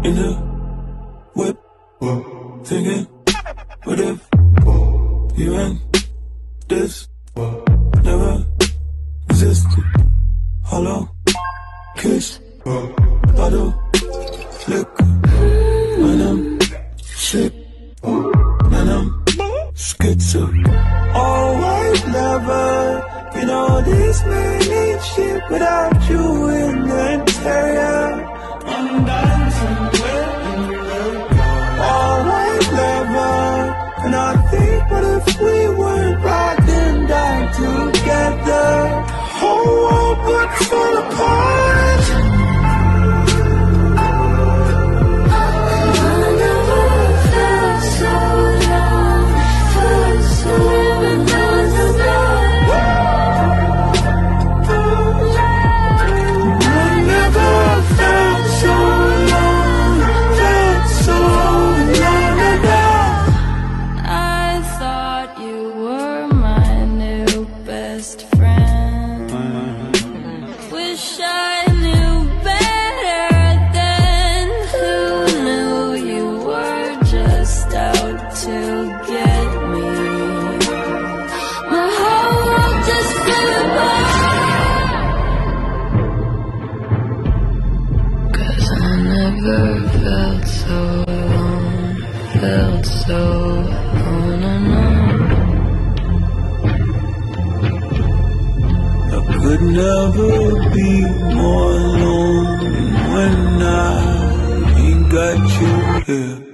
in the whip, thinking, what if you and this never existed? Hollow kiss, bottle liquor, when I'm sick, and I'm schizo. All white lover, you know this man ain't shit without you in the interior. I'm dancing with all white lover, and I think, what if we weren't riding down together? Whole world would fall apart. Felt so on and on. I could never be more alone when I ain't got you here.